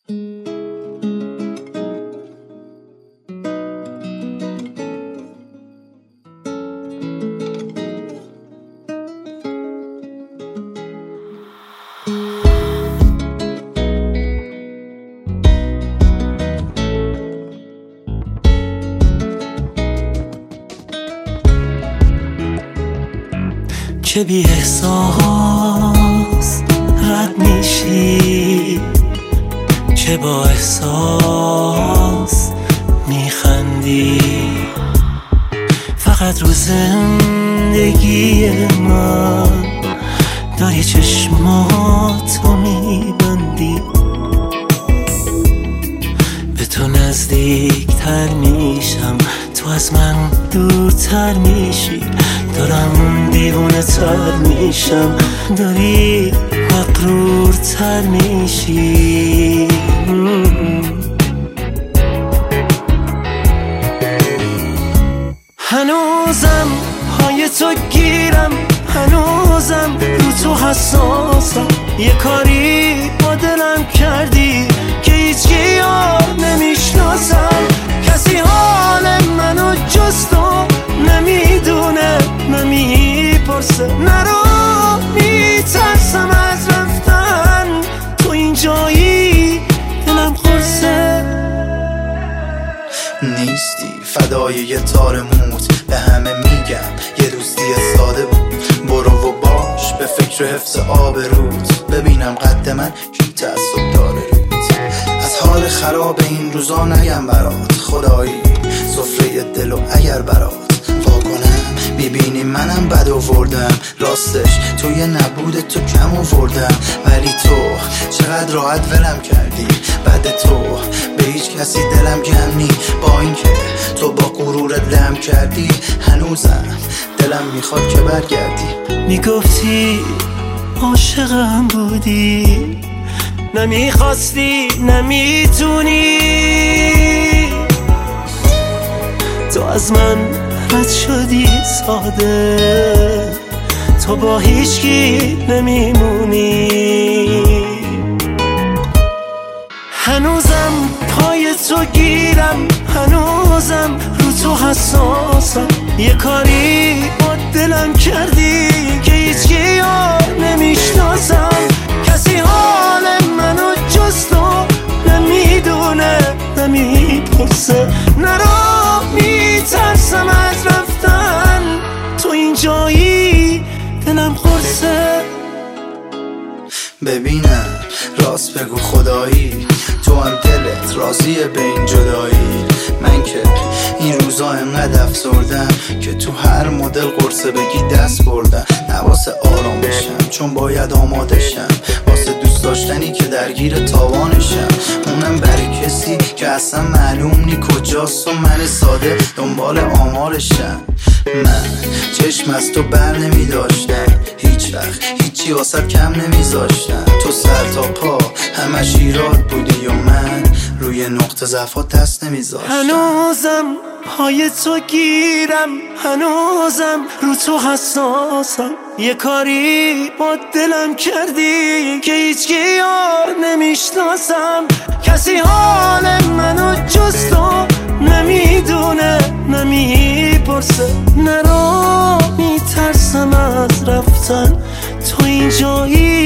که بی احساس رد میشی، که با احساس میخندی، فقط رو زندگی من داری چشماتو میبندی. به تو نزدیکتر میشم، تو از من دورتر میشی، دارم دیوونه تر میشم، داری مغرورتر میشی. هنوزم پای تو گیرم، هنوزم رو تو حساسم، یه کاری با دلم کردی که هیچ یار نمیشناسم. کسی حال منو جز تو نمیدونه، نمیپرسه. نرو، میترسم از رفتن، تو اینجایی دلم قرصه. نیستی فدای یه تار موت، به همه میگم یه دوستی ساده بود. برو و باش به فکر حفظ آبروت، ببینم قد من کی تعصب داره روت. از حال خراب این روزا نگم برات، خدایی سفره دل و اگر برات واکنم میبینی منم بد آوردم. راستش توی نبود تو کم آوردم، ولی تو چقدر راحت ولم کردی. بعد تو به هیچ کسی دلم گم نی، با اینکه تو با غرورت لم کردی، هنوزم دلم میخواد که برگردی. میگفتی عاشقم بودی، نمیخواستی نمیتونی، تو از من رد شدی ساده، تو با هیچکی نمیمونی. هنوزم پای تو گیرم، هنوزم رو تو حساسم، یه کاری با دلم کردی که هیچ یار نمیشناسم. کسی حال منو جز تو نمیدونه، نمیپرسه. نرو، میترسم از رفتن، تو اینجایی دلم قرصه. ببینم راست بگو خدایی، تو هم دلت راضیه به این جدایی. من که این روزا انقدر افسردم که تو هر مدل قرصه بگی دست بردم. نواسه آرامشم چون باید آمادشم، واسه دوست داشتنی که درگیر تاوانشم. اونم برای کسی که اصلا معلوم نی کجاست و من ساده دنبال آمارشم. من چشم از تو بر نمی داشتم، هیچ وقت هیچی واسه کم نمیذاشتم. تو سر تا پا همش ایراد بودی و من روی نقطه ضعفات دست نمیذاشتم. هنوزم پای تو گیرم، هنوزم رو تو حساسم، یه کاری با دلم کردی که هیچ یار نمیشناسم. کسی حال منو جز تو نمیدونه، نمیپرسه. نرو، میترسم از رفتن، تو اینجایی